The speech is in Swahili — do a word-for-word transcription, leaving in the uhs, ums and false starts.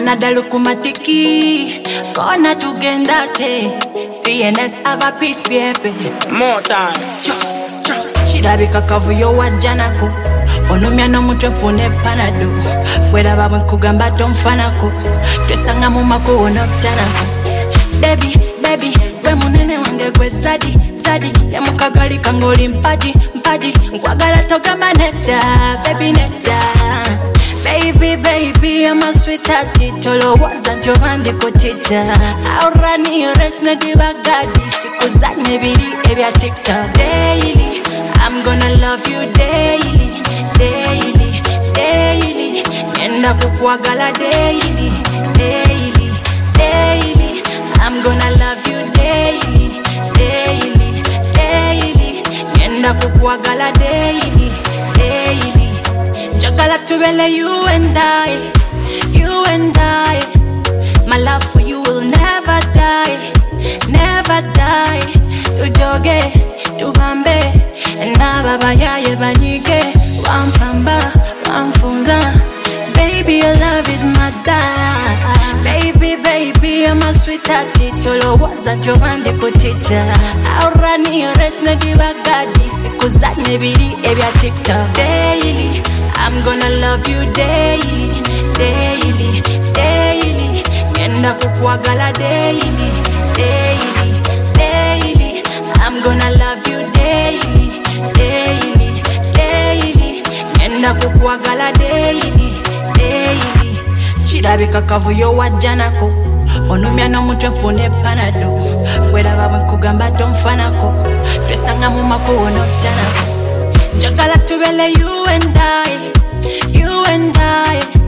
anadalu kumatiki kona tugenda te T N S have a peace baby more time chirabika kavuyo wajanako onomya no mutwe fune panado wera babwe kugamba tomfanako twesanga mu makono tanako baby baby we munene wange gwe sadi sadi ya mukagali kangoli mpadi mpadi nkwagala togamba neta baby neta baby baby I'm a sweetheart tolo wasn't your bandi koticha aurani resne dibagadi sikuzanye biri ebya TikTok daily I'm gonna love you daily daily daily nenda kukwagala daily daily daily I'm gonna love you daily daily daily nenda kukwagala daily daily jagala tubele you and I you and I my love for you will never die never die tujoge tubambe na baba yaye banyige wampamba wamfunza baby your love is my die baby baby I'm a sweetheart tolo wasn't your bandi koticha aurani resne dibagadi sikuzanye biri ebya TikTok daily I'm gonna love you daily daily daily nenda kukwagala daily daily daily I'm gonna love you daily daily daily nenda kukwagala daily daily chirabika kavuyo wajanako onomya no mutwe fune panado wera babwe kugamba tomfanako twesanga mu makono tanako jagala tubele you and I you and I